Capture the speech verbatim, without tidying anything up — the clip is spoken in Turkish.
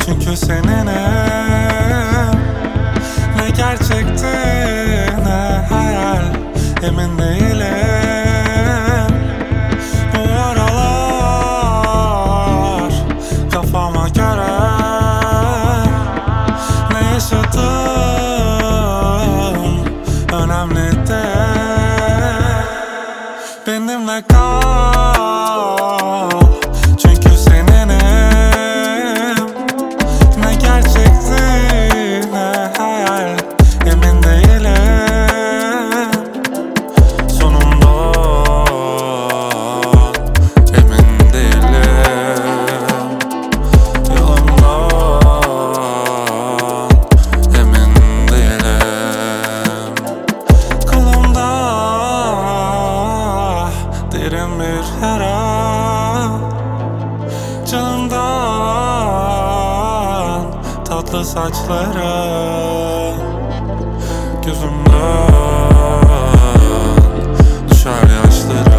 Çünkü seninim, ne gerçekti ne hayal, emin değilim. Bu aralar kafama göre ne yaşadım önemli değil. Benimle kal, çünkü seninim, ne gerçekti ne hayal, emin değilim. Sonunda emin değilim. Yolumdan emin değilim. Kolumda derin bir yara, canımdan tatlı saçları, gözümden düşer yaşları.